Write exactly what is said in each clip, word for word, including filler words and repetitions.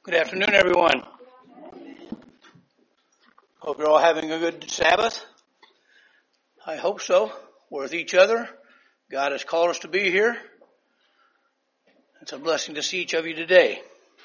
Good afternoon, everyone. Hope you're all having a good Sabbath. I hope so. We're with each other. God has called us to be here. It's a blessing to see each of you today.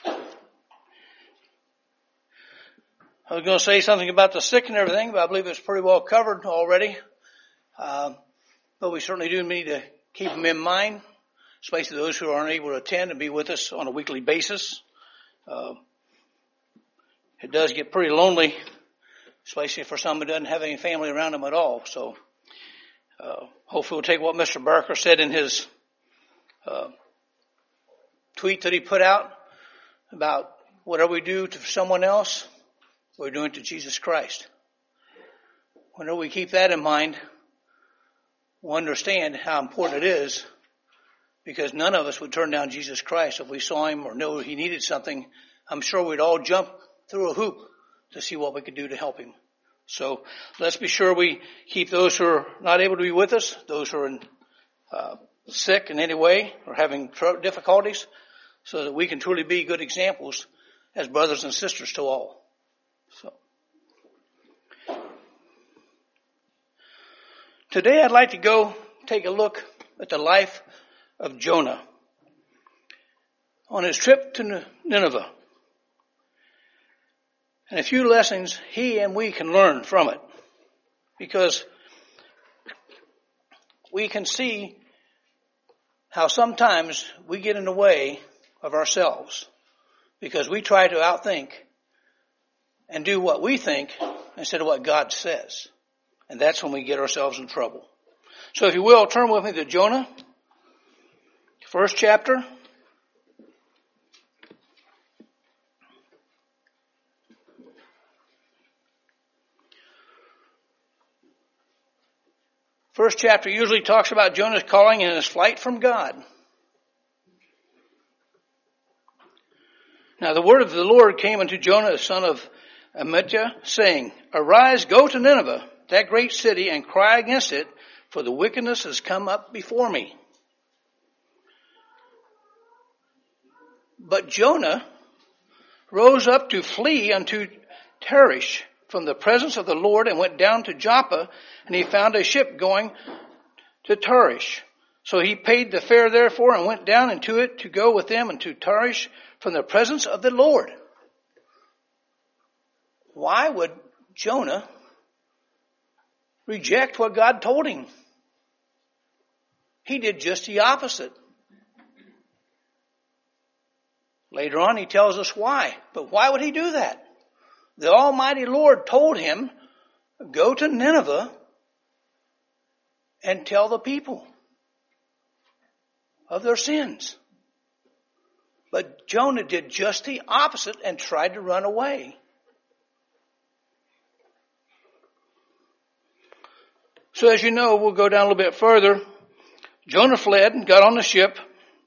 I was going to say something about the sick and everything, but I believe it's pretty well covered already. Uh, but we certainly do need to keep them in mind, especially those who aren't able to attend and be with us on a weekly basis. Uh, it does get pretty lonely, especially for someone who doesn't have any family around them at all. So uh, hopefully we'll take what Mister Barker said in his uh, tweet that he put out about whatever we do to someone else, we're doing it to Jesus Christ. Whenever we keep that in mind, we'll understand how important it is, because none of us would turn down Jesus Christ if we saw him or knew he needed something. I'm sure we'd all jump through a hoop to see what we could do to help him. So let's be sure we keep those who are not able to be with us, those who are in, uh, sick in any way or having tr- difficulties, so that we can truly be good examples as brothers and sisters to all. So today I'd like to go take a look at the life of Jonah on his trip to Nineveh, and a few lessons he and we can learn from it, because we can see how sometimes we get in the way of ourselves because we try to outthink and do what we think instead of what God says. And that's when we get ourselves in trouble. So if you will, turn with me to Jonah, first chapter. First chapter usually talks about Jonah's calling and his flight from God. Now the word of the Lord came unto Jonah, the son of Amittai, saying, Arise, go to Nineveh, that great city, and cry against it, for the wickedness has come up before me. But Jonah rose up to flee unto Tarshish from the presence of the Lord, and went down to Joppa, and he found a ship going to Tarshish. So he paid the fare therefore, and went down into it to go with them into Tarshish from the presence of the Lord. Why would Jonah reject what God told him? He did just the opposite. Later on he tells us why. But why would he do that? The Almighty Lord told him, go to Nineveh and tell the people of their sins. But Jonah did just the opposite and tried to run away. So as you know, we'll go down a little bit further. Jonah fled and got on the ship.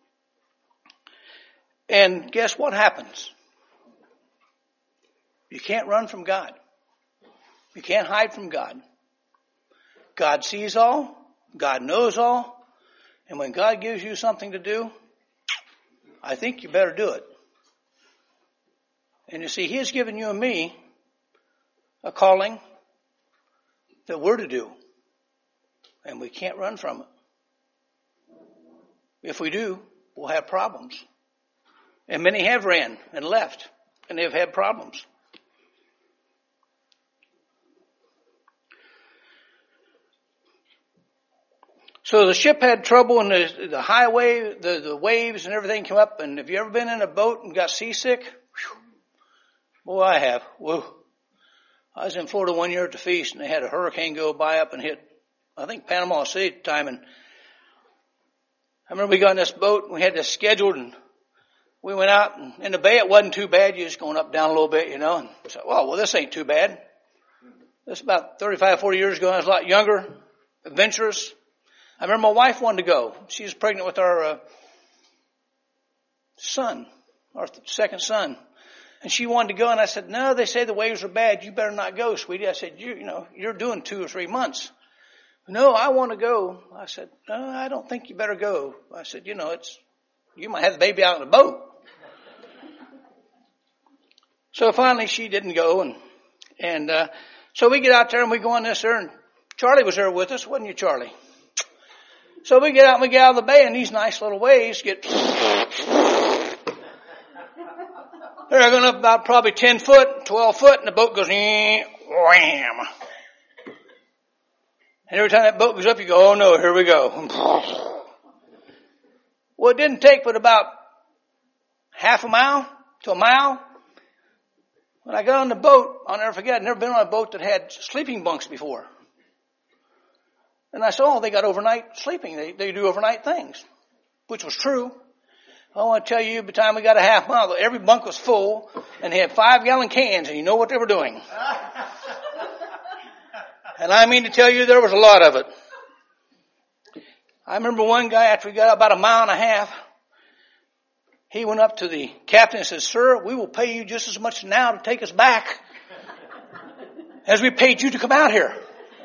And guess what happens? You can't run from God. You can't hide from God. God sees all. God knows all. And when God gives you something to do, I think you better do it. And you see, he has given you and me a calling that we're to do. And we can't run from it. If we do, we'll have problems. And many have ran and left, and they've had problems. So the ship had trouble, and the, the highway, the, the waves and everything came up. And have you ever been in a boat and got seasick? Whew. Boy, I have. Whoa. I was in Florida one year at the feast, and they had a hurricane go by up and hit, I think, Panama City at the time. And I remember we got in this boat, and we had this scheduled, and we went out, and in the bay it wasn't too bad. You're just going up, down a little bit, you know. And I said, well, well, this ain't too bad. This about thirty-five, forty years ago. I was a lot younger, adventurous. I remember my wife wanted to go. She was pregnant with our uh, son, our second son. And she wanted to go, and I said, no, they say the waves are bad. You better not go, sweetie. I said, you, you know, you're doing two or three months. No, I want to go. I said, no, I don't think you better go. I said, you know, it's, you might have the baby out in the boat. So finally she didn't go, and and uh, so we get out there and we go on this there, and Charlie was there with us, wasn't you, Charlie? So we get out and we get out of the bay, and these nice little waves get they're going up about probably ten foot, twelve foot, and the boat goes wham. And every time that boat goes up, you go, oh no, here we go. Well, it didn't take but about half a mile to a mile. When I got on the boat, I'll never forget, I'd never been on a boat that had sleeping bunks before. And I said, oh, they got overnight sleeping. They, they do overnight things, which was true. I want to tell you, by the time we got a half mile, every bunk was full, and they had five gallon cans, and you know what they were doing. And I mean to tell you, there was a lot of it. I remember one guy, after we got about a mile and a half, he went up to the captain and said, sir, we will pay you just as much now to take us back as we paid you to come out here.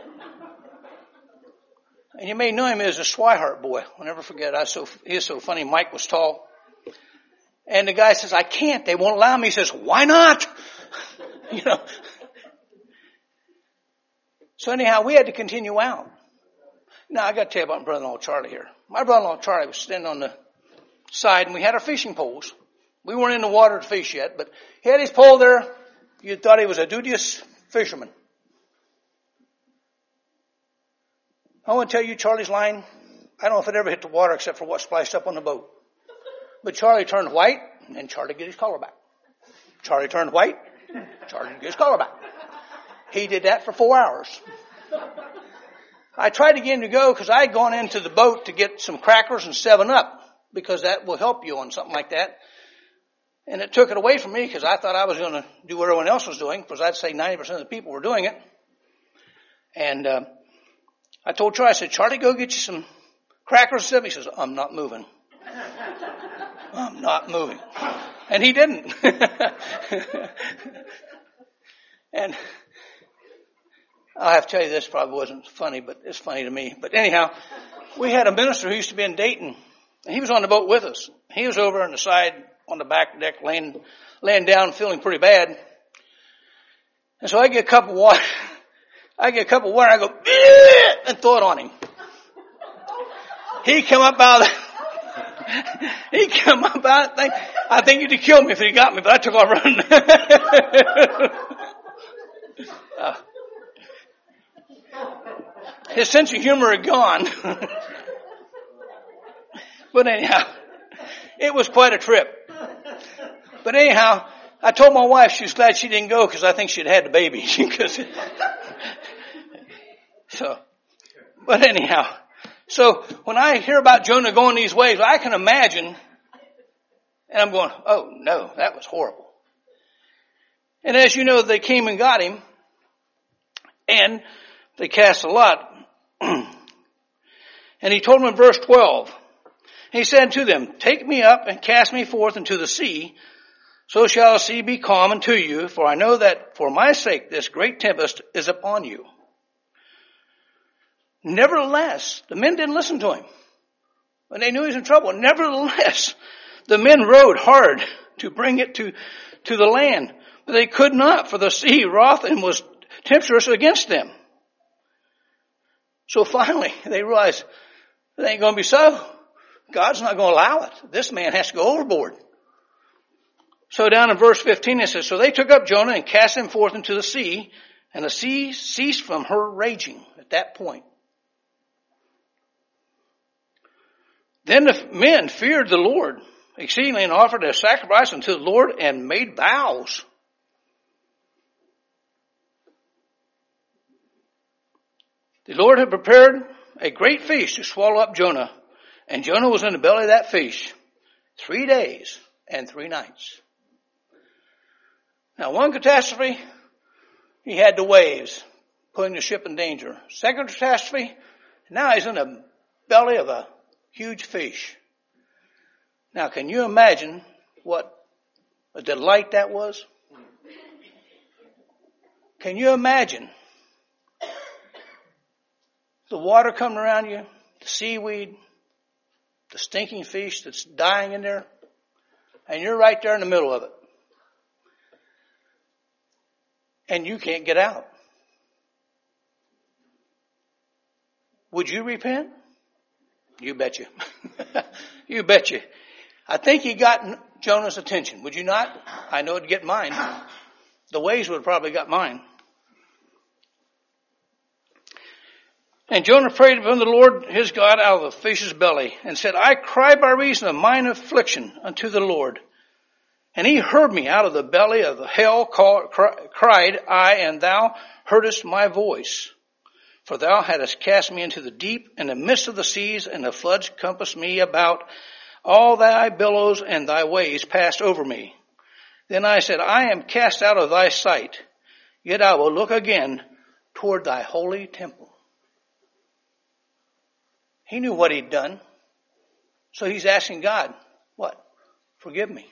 And you may know him as a Swihart boy. I'll never forget. I was so, he was so funny. Mike was tall. And the guy says, I can't. They won't allow me. He says, why not? You know. So anyhow, we had to continue out. Now, I got to tell you about my brother-in-law Charlie here. My brother-in-law Charlie was standing on the side, and we had our fishing poles. We weren't in the water to fish yet, but he had his pole there. You thought he was a duteous fisherman. I want to tell you, Charlie's line, I don't know if it ever hit the water except for what splashed up on the boat. But Charlie turned white, and Charlie get his collar back. Charlie turned white, Charlie get his collar back. He did that for four hours. I tried to get him to go because I had gone into the boat to get some crackers and seven up, because that will help you on something like that. And it took it away from me because I thought I was going to do what everyone else was doing, because I'd say ninety percent of the people were doing it. And uh, I told Charlie, I said, Charlie, go get you some crackers and seven. He says, I'm not moving. I'm not moving. And he didn't. And I'll have to tell you, this probably wasn't funny, but it's funny to me. But anyhow, we had a minister who used to be in Dayton, and he was on the boat with us. He was over on the side, on the back deck, laying, laying down, feeling pretty bad. And so I get a cup of water. I get a cup of water, and I go, and throw it on him. He come up out of the, he come up out of the thing. I think he'd have killed me if he got me, but I took off running. uh, his sense of humor had gone. But anyhow, it was quite a trip. But anyhow, I told my wife she was glad she didn't go because I think she'd had the baby. So, but anyhow, so when I hear about Jonah going these ways, I can imagine, and I'm going, oh no, that was horrible. And as you know, they came and got him, and they cast a lot. And he told them in verse twelve, he said to them, take me up and cast me forth into the sea, so shall the sea be calm unto you, for I know that for my sake this great tempest is upon you. Nevertheless, the men didn't listen to him. When they knew he was in trouble, nevertheless, the men rowed hard to bring it to, to the land. But they could not, for the sea wroth and was tempestuous against them. So finally, they realized it ain't going to be so. God's not going to allow it. This man has to go overboard. So down in verse fifteen it says, so they took up Jonah and cast him forth into the sea, and the sea ceased from her raging at that point. Then the men feared the Lord exceedingly and offered a sacrifice unto the Lord and made vows. The Lord had prepared a great fish to swallow up Jonah, and Jonah was in the belly of that fish three days and three nights. Now, one catastrophe, he had the waves putting the ship in danger. Second catastrophe, now he's in the belly of a huge fish. Now, can you imagine what a delight that was? Can you imagine the water coming around you, the seaweed, the stinking fish that's dying in there, and you're right there in the middle of it? and you can't get out. Would you repent? You betcha. You betcha. I think he got Jonah's attention. Would you not? I know it'd get mine. The waves would have probably got mine. And Jonah prayed upon the Lord his God out of the fish's belly and said, I cry by reason of mine affliction unto the Lord. And he heard me out of the belly of the hell, call, cry, cried I, and thou heardest my voice. For thou hadst cast me into the deep, in the midst of the seas, and the floods compassed me about. All thy billows and thy waves passed over me. Then I said, I am cast out of thy sight, yet I will look again toward thy holy temple. He knew what he'd done. So he's asking God, what? Forgive me.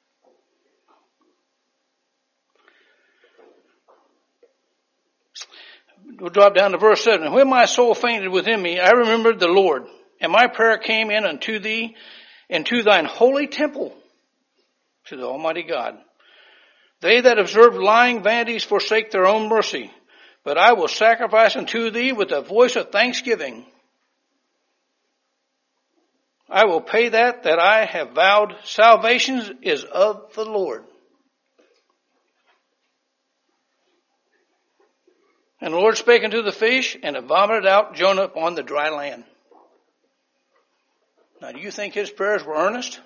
We'll drop down to verse seven. And when my soul fainted within me, I remembered the Lord, and my prayer came in unto thee, into thine holy temple, to the Almighty God. They that observe lying vanities forsake their own mercy, but I will sacrifice unto thee with a voice of thanksgiving. I will pay that that I have vowed. Salvation is of the Lord. And the Lord spake unto the fish, and it vomited out Jonah upon the dry land. Now, do you think his prayers were earnest?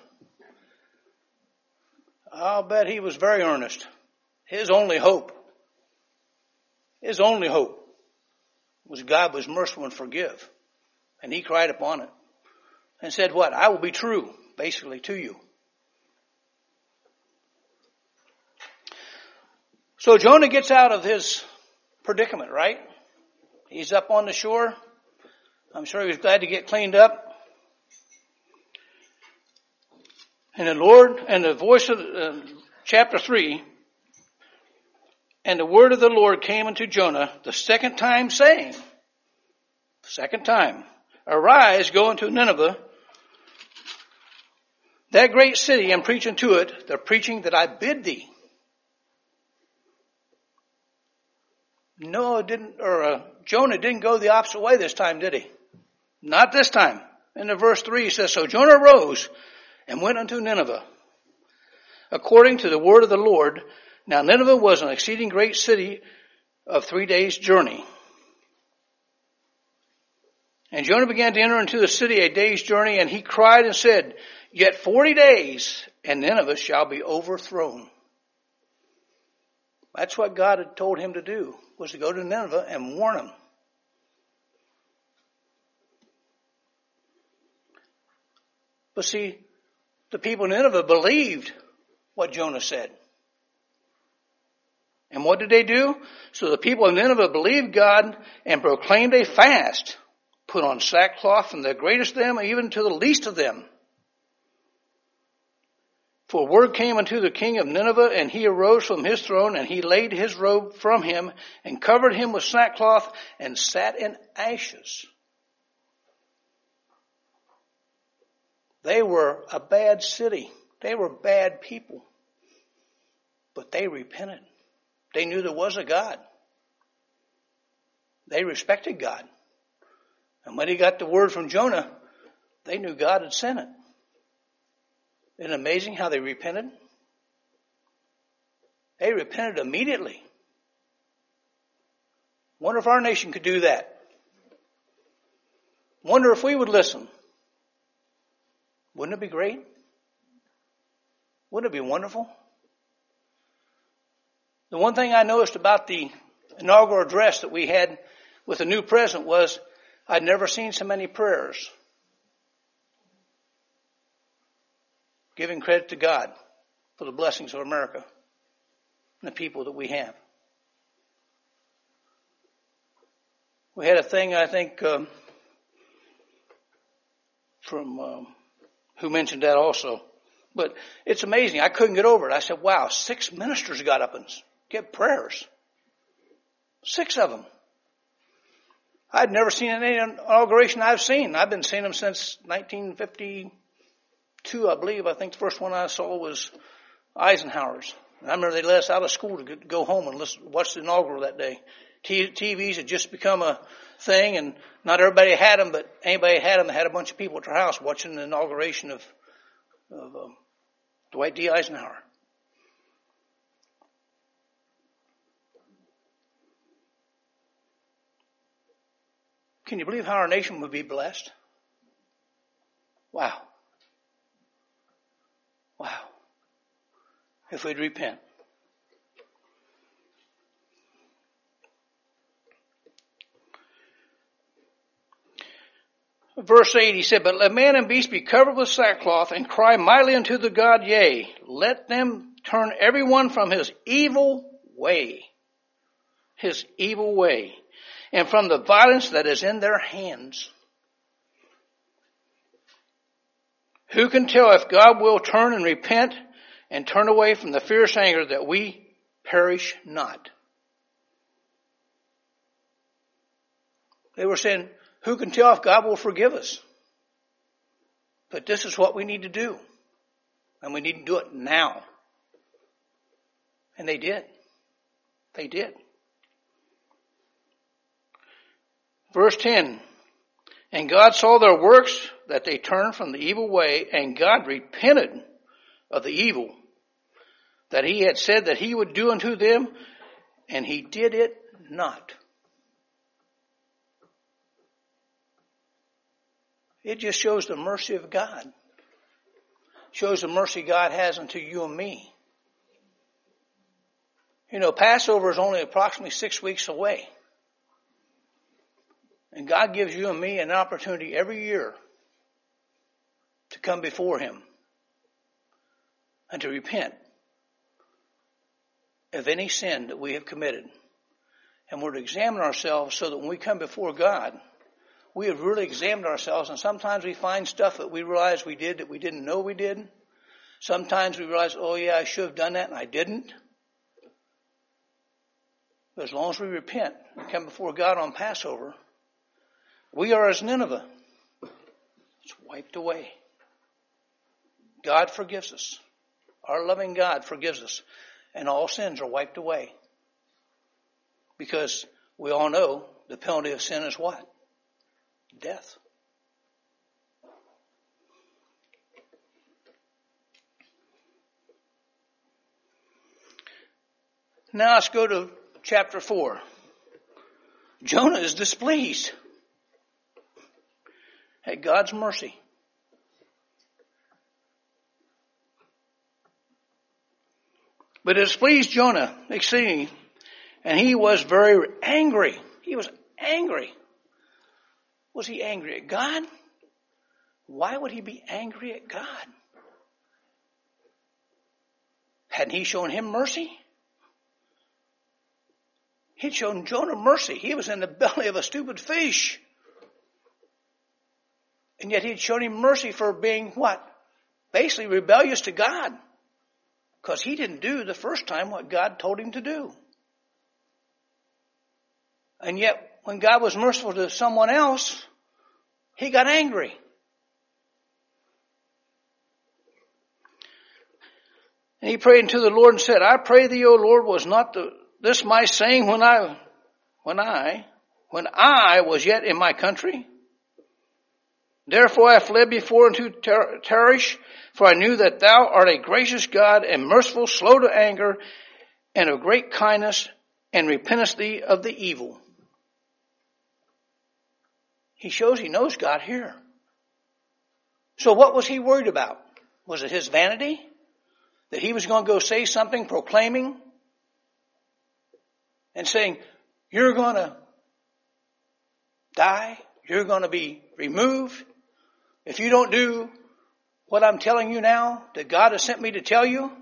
I'll bet he was very earnest. His only hope, his only hope was God was merciful and forgive. And he cried upon it and said, what? I will be true, basically, to you. So Jonah gets out of his predicament, right? He's up on the shore. I'm sure he was glad to get cleaned up. And the Lord, and the voice of uh, chapter three, and the word of the Lord came unto Jonah the second time, saying, second time, arise, go unto Nineveh, that great city, and preach unto it the preaching that I bid thee. No, it didn't, or uh, Jonah didn't go the opposite way this time, did he? Not this time. In the verse three, he says, so Jonah arose and went unto Nineveh, according to the word of the Lord. Now Nineveh was an exceeding great city of three days' journey. And Jonah began to enter into the city a day's journey, and he cried and said, yet forty days, and Nineveh shall be overthrown. That's what God had told him to do, was to go to Nineveh and warn them. But see, the people in Nineveh believed what Jonah said. And what did they do? So the people of Nineveh believed God and proclaimed a fast, put on sackcloth from the greatest of them even to the least of them. For word came unto the king of Nineveh, and he arose from his throne, and he laid his robe from him, and covered him with sackcloth, and sat in ashes. They were a bad city. They were bad people. But they repented. They knew there was a God. They respected God. And when he got the word from Jonah, they knew God had sent it. Isn't it amazing how they repented? They repented immediately. Wonder if our nation could do that. Wonder if we would listen. Wouldn't it be great? Wouldn't it be wonderful? The one thing I noticed about the inaugural address that we had with the new president was I'd never seen so many prayers. Giving credit to God for the blessings of America and the people that we have. We had a thing, I think, um, from um, who mentioned that also. But it's amazing. I couldn't get over it. I said, wow, six ministers got up and gave prayers. Six of them. I'd never seen any inauguration I've seen. I've been seeing them since nineteen fifty-two, I believe. I think the first one I saw was Eisenhower's. I remember they let us out of school to go home and listen, watch the inaugural that day. T- TVs had just become a thing, and not everybody had them, but anybody had them, had a bunch of people at their house watching the inauguration of, of um, Dwight D. Eisenhower. Can you believe how our nation would be blessed? Wow. Wow. If we'd repent. Verse eight, he said, but let man and beast be covered with sackcloth and cry mightily unto the God, yea, let them turn every one from his evil way. His evil way. And from the violence that is in their hands. Who can tell if God will turn and repent and turn away from the fierce anger that we perish not? They were saying, who can tell if God will forgive us? But this is what we need to do. And we need to do it now. And they did. They did. Verse ten. And God saw their works, that they turned from the evil way, and God repented of the evil that he had said that he would do unto them, and he did it not. It just shows the mercy of God. Shows the mercy God has unto you and me. You know, Passover is only approximately six weeks away. And God gives you and me an opportunity every year to come before him and to repent of any sin that we have committed. And we're to examine ourselves so that when we come before God, we have really examined ourselves, and sometimes we find stuff that we realize we did that we didn't know we did. Sometimes we realize, oh yeah, I should have done that and I didn't. But as long as we repent and come before God on Passover, we are as Nineveh. It's wiped away. God forgives us. Our loving God forgives us. And all sins are wiped away. Because we all know the penalty of sin is what? Death. Now let's go to chapter four. Jonah is displeased at God's mercy. But it displeased Jonah exceedingly, and he was very angry. He was angry. Was he angry at God? Why would he be angry at God? Hadn't he shown him mercy? He'd shown Jonah mercy. He was in the belly of a stupid fish. And yet he'd shown him mercy for being what? Basically rebellious to God. Because he didn't do the first time what God told him to do. And yet, when God was merciful to someone else, he got angry. And he prayed unto the Lord and said, I pray thee, O Lord, was not the, this my saying when I, when I, when I was yet in my country? Therefore I fled before unto Tarshish, for I knew that thou art a gracious God and merciful, slow to anger, and of great kindness, and repentest thee of the evil. He shows he knows God here. So what was he worried about? Was it his vanity? That he was going to go say something proclaiming and saying, you're going to die, you're going to be removed. If you don't do what I'm telling you now, that God has sent me to tell you,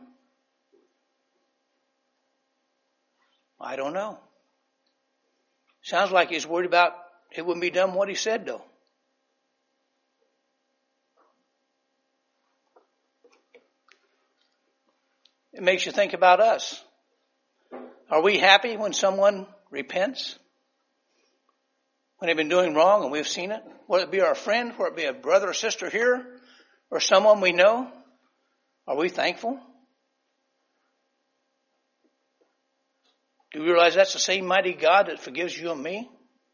I don't know. Sounds like he's worried about it wouldn't be done what he said, though. It makes you think about us. Are we happy when someone repents? When they've been doing wrong and we've seen it? Whether it be our friend, whether it be a brother or sister here, or someone we know? Are we thankful? Do you realize that's the same mighty God that forgives you and me?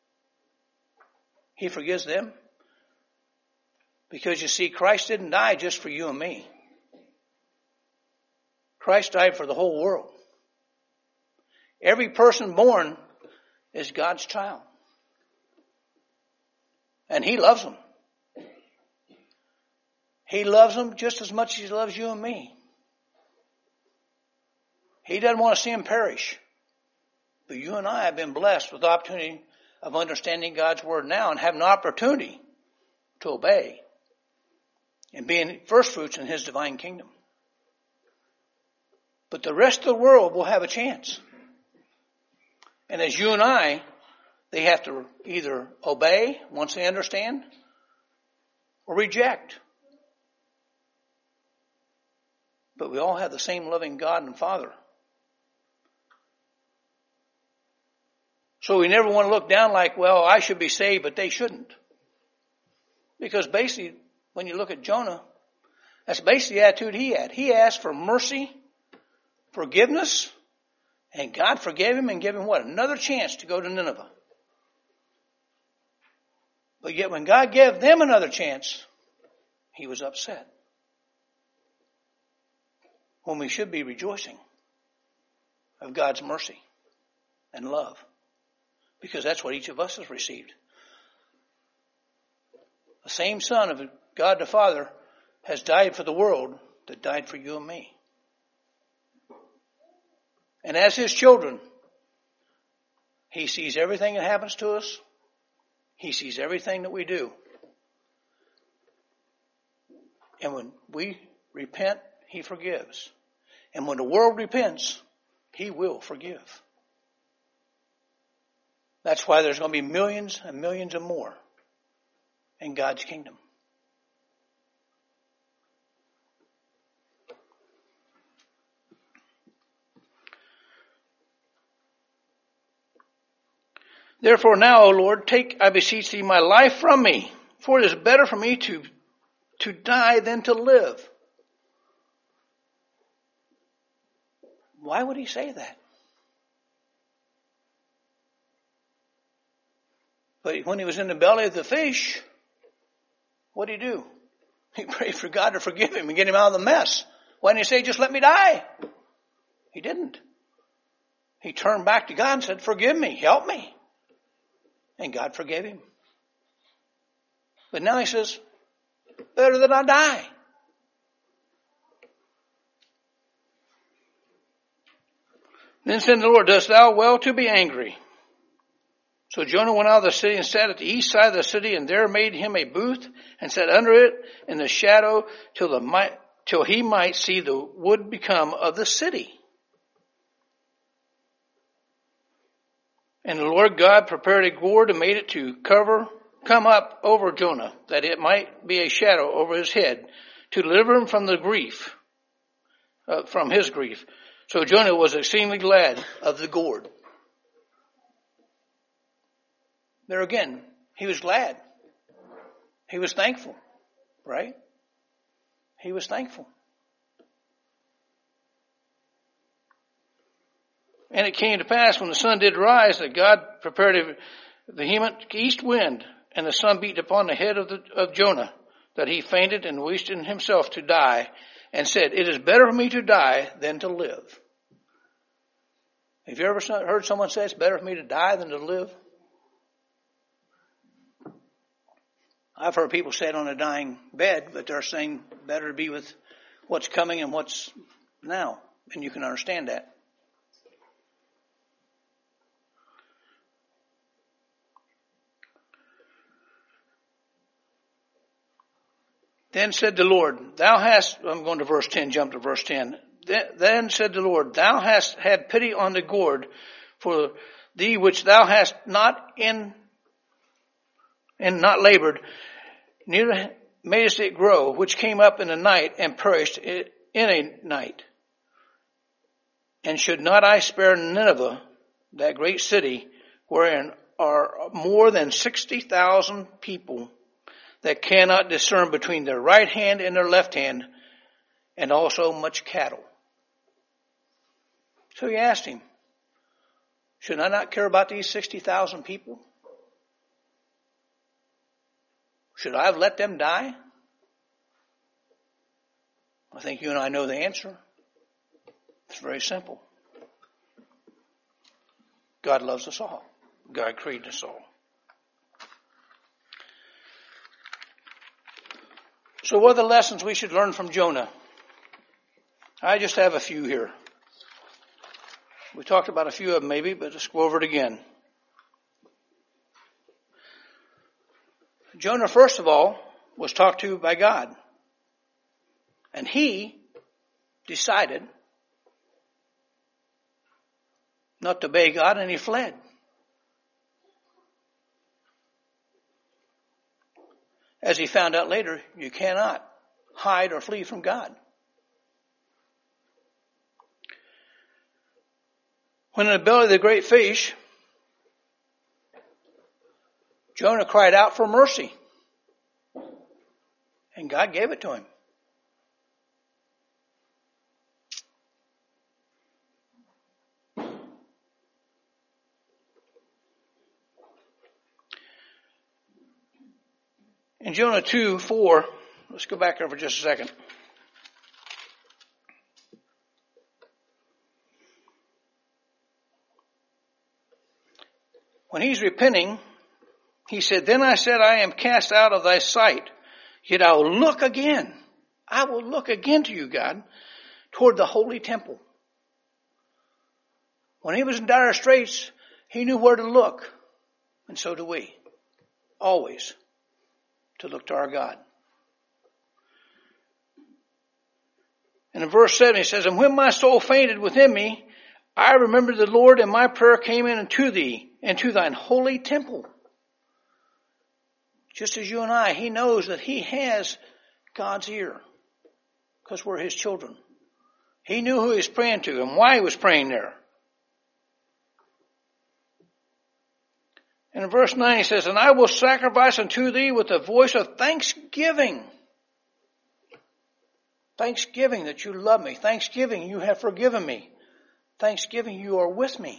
He forgives them. Because you see, Christ didn't die just for you and me. Christ died for the whole world. Every person born is God's child. And He loves them. He loves them just as much as He loves you and me. He doesn't want to see them perish. But you and I have been blessed with the opportunity of understanding God's Word now and have an opportunity to obey and being first fruits in His divine kingdom. But the rest of the world will have a chance. And as you and I, they have to either obey once they understand or reject. But we all have the same loving God and Father. So we never want to look down like, well, I should be saved, but they shouldn't. Because basically, when you look at Jonah, that's basically the attitude he had. He asked for mercy, forgiveness, and God forgave him and gave him what? Another chance to go to Nineveh. But yet when God gave them another chance, he was upset. When we should be rejoicing of God's mercy and love. Because that's what each of us has received. The same Son of God the Father has died for the world that died for you and me. And as His children, He sees everything that happens to us. He sees everything that we do. And when we repent, He forgives. And when the world repents, He will forgive. That's why there's going to be millions and millions and more in God's kingdom. Therefore now, O Lord, take, I beseech thee, my life from me, for it is better for me to, to die than to live. Why would he say that? But when he was in the belly of the fish, what did he do? He prayed for God to forgive him and get him out of the mess. Why didn't he say, just let me die? He didn't. He turned back to God and said, forgive me, help me. And God forgave him. But now he says, better that I die. Then said the Lord, dost thou well to be angry? So Jonah went out of the city and sat at the east side of the city, and there made him a booth, and sat under it in the shadow till the might, till he might see the wood become of the city. And the Lord God prepared a gourd and made it to cover, come up over Jonah, that it might be a shadow over his head, to deliver him from the grief, uh, from his grief. So Jonah was exceedingly glad of the gourd. There again, he was glad. He was thankful, right? He was thankful. And it came to pass when the sun did rise that God prepared a vehement east wind, and the sun beat upon the head of, the, of Jonah, that he fainted and wished in himself to die, and said, it is better for me to die than to live. Have you ever heard someone say it's better for me to die than to live? I've heard people say it on a dying bed, but they're saying better to be with what's coming and what's now. And you can understand that. Then said the Lord, thou hast, I'm going to verse ten, jump to verse ten. Then said the Lord, thou hast had pity on the gourd for thee which thou hast not in, and not labored, neither madest it grow, which came up in the night and perished in a night. And should not I spare Nineveh, that great city, wherein are more than sixty thousand people that cannot discern between their right hand and their left hand, and also much cattle? So he asked him, Should I not care about these sixty thousand people? Should I have let them die? I think you and I know the answer. It's very simple. God loves us all. God created us all. So what are the lessons we should learn from Jonah? I just have a few here. We talked about a few of them maybe, but let's go over it again. Jonah, first of all, was talked to by God. And he decided not to obey God, and he fled. As he found out later, you cannot hide or flee from God. When in the belly of the great fish, Jonah cried out for mercy. And God gave it to him. In Jonah two four, let's go back there for just a second. When he's repenting, he said, "Then I said, I am cast out of thy sight, yet I will look again. I will look again to you, God, toward the holy temple." When he was in dire straits, he knew where to look. And so do we. Always to look to our God. And in verse seven he says, "And when my soul fainted within me, I remembered the Lord, and my prayer came in unto thee, and to thine holy temple." Just as you and I, he knows that he has God's ear, because we're his children. He knew who he was praying to and why he was praying there. And in verse nine he says, "And I will sacrifice unto thee with a voice of thanksgiving." Thanksgiving that you love me. Thanksgiving you have forgiven me. Thanksgiving you are with me.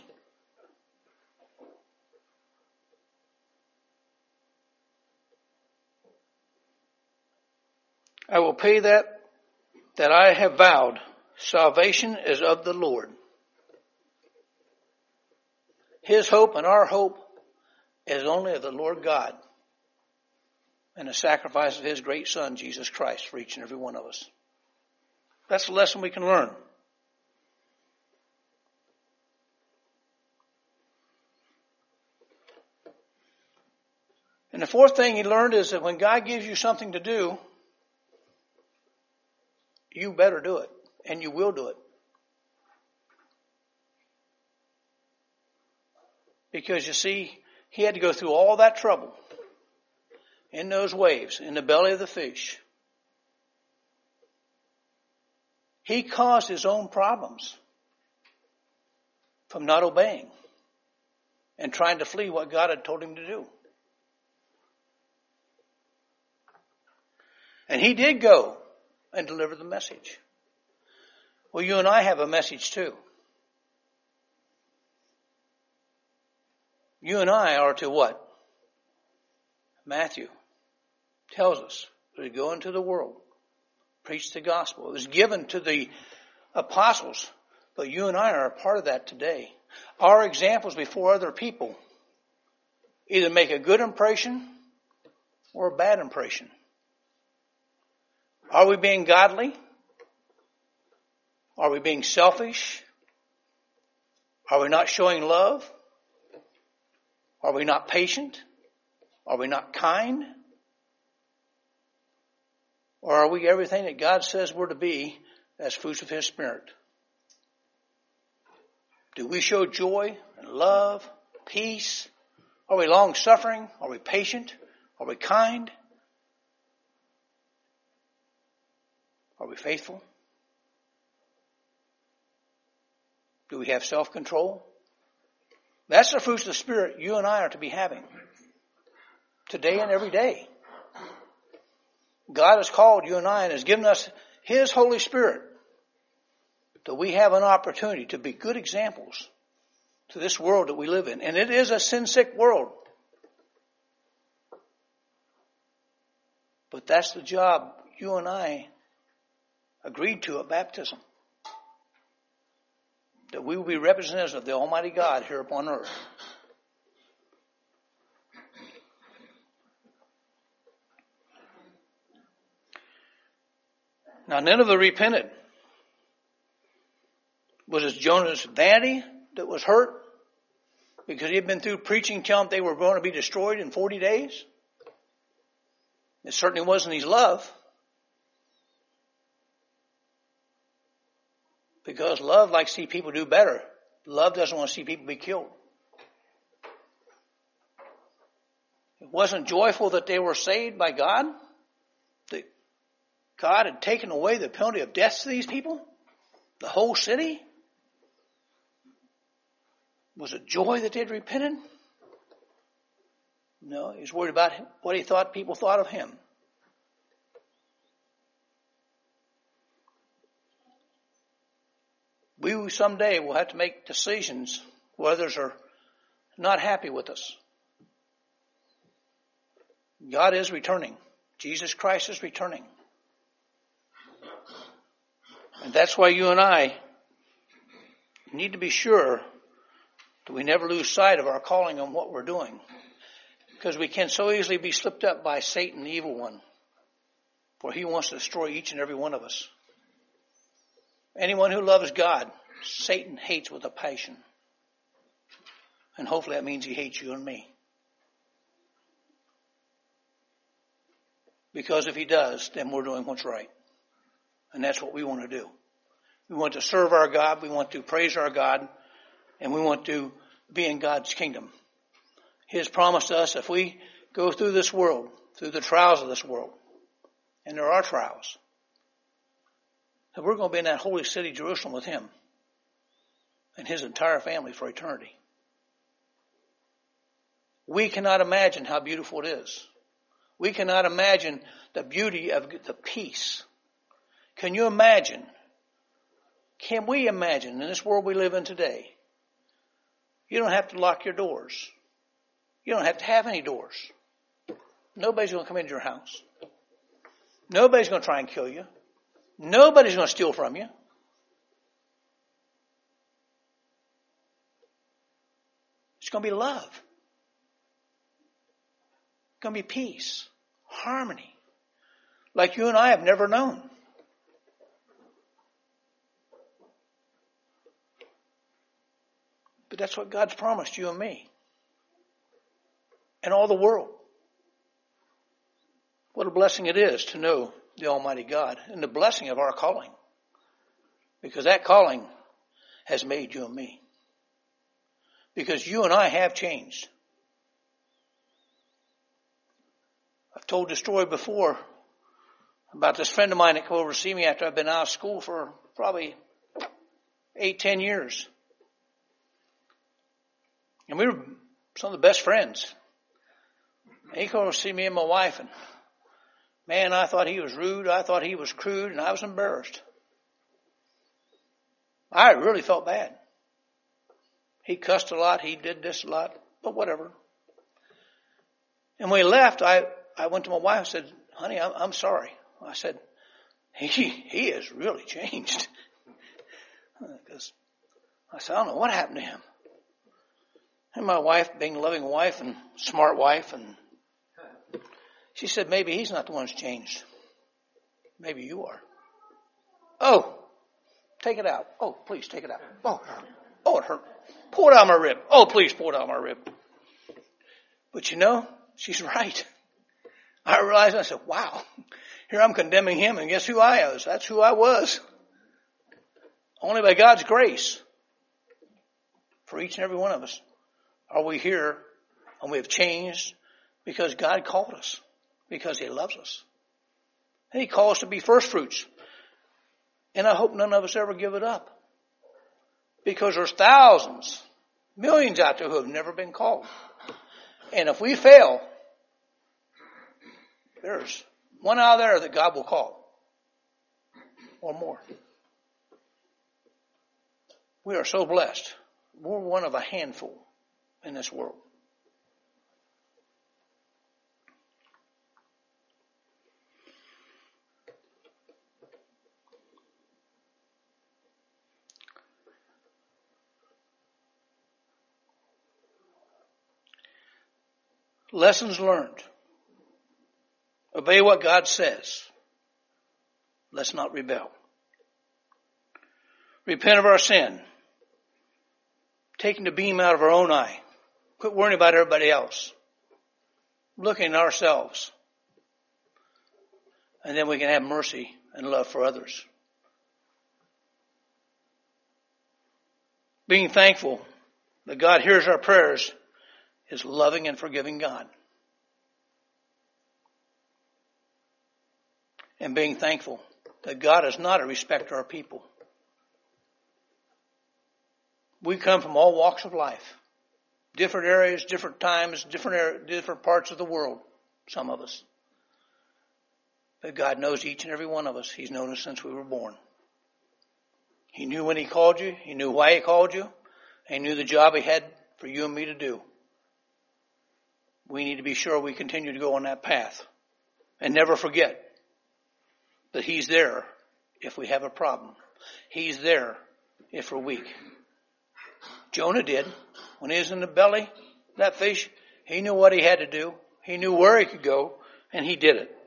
"I will pay that that I have vowed. Salvation is of the Lord." His hope and our hope is only of the Lord God and the sacrifice of his great Son, Jesus Christ, for each and every one of us. That's the lesson we can learn. And the fourth thing he learned is that when God gives you something to do, you better do it, and you will do it. Because you see, he had to go through all that trouble in those waves, in the belly of the fish. He caused his own problems from not obeying and trying to flee what God had told him to do. And he did go and deliver the message. Well, you and I have a message too. You and I are to what? Matthew tells us to go into the world, preach the gospel. It was given to the apostles, but you and I are a part of that today. Our examples before other people either make a good impression or a bad impression. Are we being godly? Are we being selfish? Are we not showing love? Are we not patient? Are we not kind? Or are we everything that God says we're to be as fruits of his Spirit? Do we show joy and love, peace? Are we long-suffering? Are we patient? Are we kind? Are we faithful? Do we have self-control? That's the fruits of the Spirit you and I are to be having today and every day. God has called you and I and has given us his Holy Spirit that we have an opportunity to be good examples to this world that we live in. And it is a sin-sick world. But that's the job you and I agreed to at baptism. That we will be representatives of the Almighty God here upon earth. Now Nineveh repented. Was it Jonah's vanity that was hurt? Because he had been through preaching telling them they were going to be destroyed in forty days? It certainly wasn't his love. Because love likes to see people do better. Love doesn't want to see people be killed. It wasn't joyful that they were saved by God. That God had taken away the penalty of death to these people. The whole city. Was it joy that they had repented? No, he was worried about what he thought people thought of him. We someday will have to make decisions where others are not happy with us. God is returning. Jesus Christ is returning. And that's why you and I need to be sure that we never lose sight of our calling on what we're doing. Because we can so easily be slipped up by Satan, the evil one. For he wants to destroy each and every one of us. Anyone who loves God, Satan hates with a passion. And hopefully that means he hates you and me. Because if he does, then we're doing what's right. And that's what we want to do. We want to serve our God, we want to praise our God, and we want to be in God's kingdom. He has promised us if we go through this world, through the trials of this world, and there are trials, that we're going to be in that holy city, Jerusalem, with him and his entire family for eternity. We cannot imagine how beautiful it is. We cannot imagine the beauty of the peace. Can you imagine? Can we imagine in this world we live in today? You don't have to lock your doors. You don't have to have any doors. Nobody's going to come into your house. Nobody's going to try and kill you. Nobody's going to steal from you. It's going to be love. It's going to be peace, harmony, like you and I have never known. But that's what God's promised you and me. And all the world. What a blessing it is to know the Almighty God and the blessing of our calling. Because that calling has made you and me. Because you and I have changed. I've told the story before about this friend of mine that came over to see me after I've been out of school for probably eight, ten years. And we were some of the best friends. And he came over to see me and my wife, and man, I thought he was rude, I thought he was crude, and I was embarrassed. I really felt bad. He cussed a lot, he did this a lot, but whatever. And when he left, I, I went to my wife and said, honey, I'm, I'm sorry. I said, he, he has really changed. Because I said, I don't know what happened to him. And my wife, being a loving wife and smart wife, and she said, maybe he's not the one who's changed. Maybe you are. Oh, take it out. Oh, please take it out. Oh, it hurt. Oh, it hurt. Pour it out my rib. Oh, please pour it out my rib. But you know, she's right. I realized, I said, wow, here I'm condemning him, and guess who I was? That's who I was. Only by God's grace, for each and every one of us, are we here, and we have changed because God called us, because he loves us. And he calls us to be first fruits. And I hope none of us ever give it up. Because there's thousands, millions out there who have never been called. And if we fail, there's one out there that God will call. Or more. We are so blessed we're one of a handful in this world. Lessons learned. Obey what God says. Let's not rebel. Repent of our sin. Taking the beam out of our own eye. Quit worrying about everybody else. Looking at ourselves. And then we can have mercy and love for others. Being thankful that God hears our prayers is loving and forgiving God. And being thankful that God is not a respecter of people. We come from all walks of life. Different areas, different times, different areas, different parts of the world, some of us. But God knows each and every one of us. He's known us since we were born. He knew when He called you. He knew why He called you. He knew the job He had for you and me to do. We need to be sure we continue to go on that path. And never forget that He's there if we have a problem. He's there if we're weak. Jonah did. When he was in the belly of that fish, he knew what he had to do. He knew where he could go, and he did it.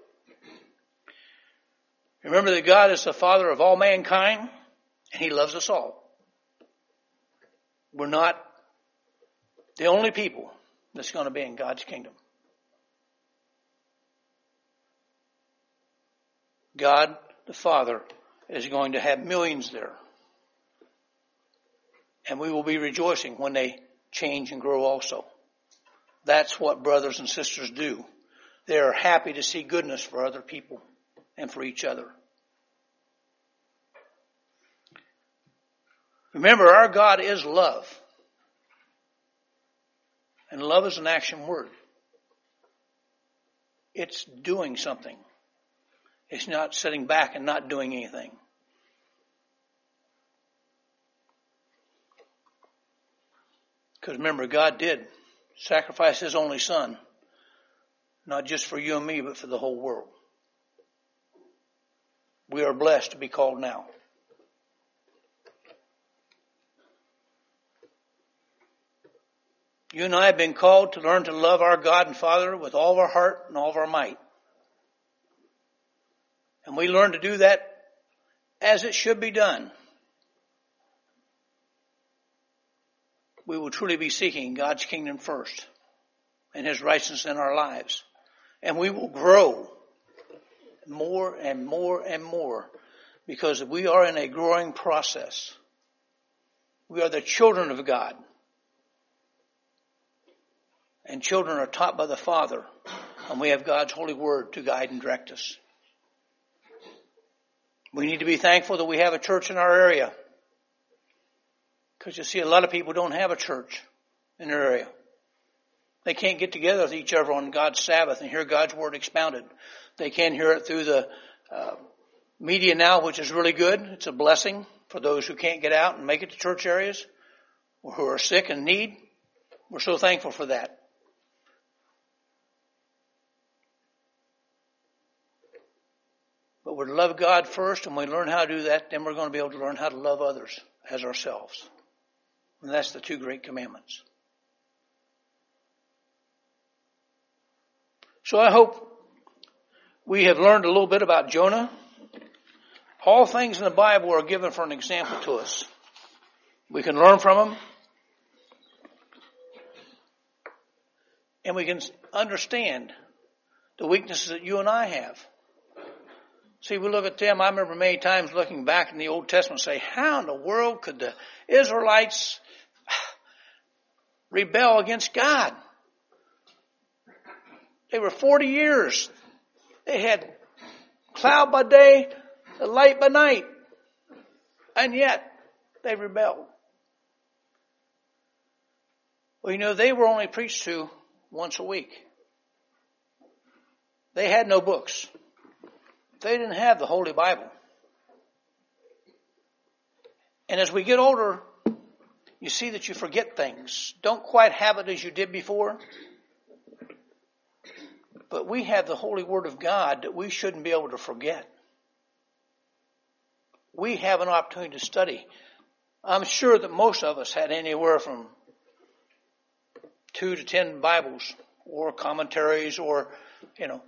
Remember that God is the Father of all mankind, and He loves us all. We're not the only people that's going to be in God's kingdom. God, the Father, is going to have millions there. And we will be rejoicing when they change and grow also. That's what brothers and sisters do. They are happy to see goodness for other people and for each other. Remember, our God is love. And love is an action word. It's doing something. It's not sitting back and not doing anything. Because remember, God did sacrifice His only Son, not just for you and me, but for the whole world. We are blessed to be called now. You and I have been called to learn to love our God and Father with all of our heart and all of our might. And we learn to do that as it should be done. We will truly be seeking God's kingdom first and His righteousness in our lives. And we will grow more and more and more because we are in a growing process. We are the children of God. And children are taught by the Father. And we have God's holy word to guide and direct us. We need to be thankful that we have a church in our area. Because you see, a lot of people don't have a church in their area. They can't get together with each other on God's Sabbath and hear God's word expounded. They can hear it through the uh, media now, which is really good. It's a blessing for those who can't get out and make it to church areas or who are sick and need. We're so thankful for that. But we're to love God first, and when we learn how to do that, then we're going to be able to learn how to love others as ourselves. And that's the two great commandments. So I hope we have learned a little bit about Jonah. All things in the Bible are given for an example to us. We can learn from them. And we can understand the weaknesses that you and I have. See, we look at them. I remember many times looking back in the Old Testament and say, how in the world could the Israelites rebel against God? They were forty years. They had cloud by day, the light by night. And yet, they rebelled. Well, you know, they were only preached to once a week. They had no books. They didn't have the Holy Bible. And as we get older, you see that you forget things. Don't quite have it as you did before. But we have the Holy Word of God that we shouldn't be able to forget. We have an opportunity to study. I'm sure that most of us had anywhere from two to ten Bibles or commentaries or, you know.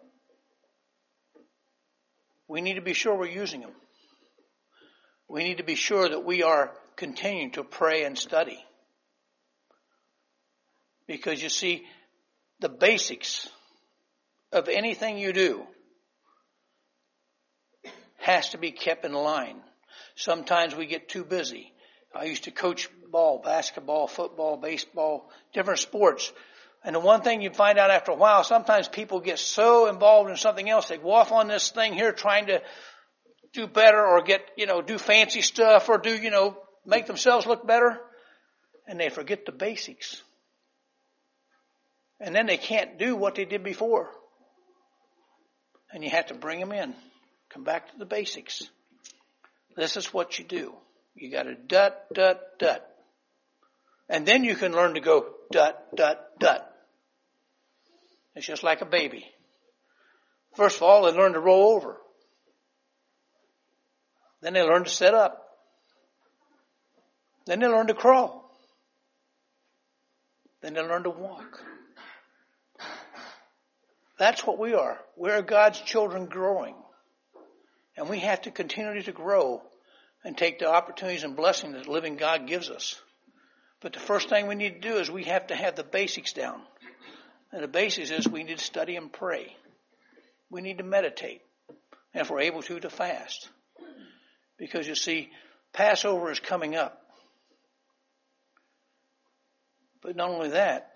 We need to be sure we're using them. We need to be sure that we are continuing to pray and study. Because you see, the basics of anything you do has to be kept in line. Sometimes we get too busy. I used to coach ball, basketball, football, baseball, different sports. And the one thing you find out after a while, sometimes people get so involved in something else, they go off on this thing here trying to do better or get, you know, do fancy stuff or do, you know, make themselves look better. And they forget the basics. And then they can't do what they did before. And you have to bring them in. Come back to the basics. This is what you do. You got to dut, dut, dut. And then you can learn to go dut, dut, dut. It's just like a baby. First of all, they learn to roll over. Then they learn to sit up. Then they learn to crawl. Then they learn to walk. That's what we are. We're God's children growing. And we have to continue to grow and take the opportunities and blessings that the living God gives us. But the first thing we need to do is we have to have the basics down. And the basics is we need to study and pray. We need to meditate. And if we're able to, to fast. Because you see, Passover is coming up. But not only that,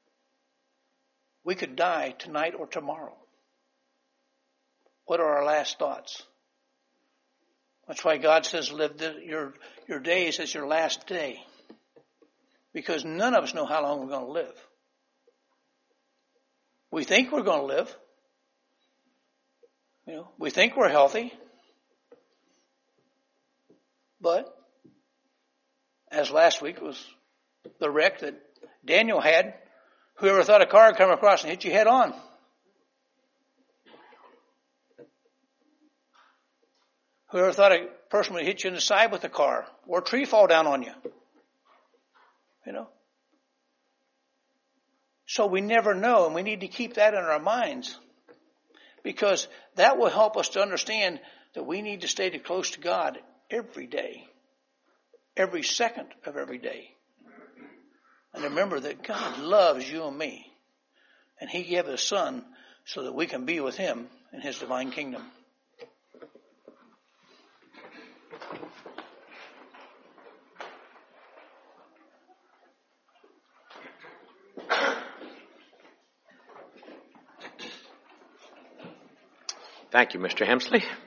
we could die tonight or tomorrow. What are our last thoughts? That's why God says live the, your, your days as your last day. Because none of us know how long we're going to live. We think we're going to live. You know, we think we're healthy. But, as last week was the wreck that Daniel had, whoever thought a car would come across and hit you head on? Whoever thought a person would hit you in the side with a car or a tree fall down on you? You know? So we never know, and we need to keep that in our minds because that will help us to understand that we need to stay close to God every day, every second of every day. And remember that God loves you and me, and He gave His Son so that we can be with Him in His divine kingdom. Thank you, Mister Hemsley.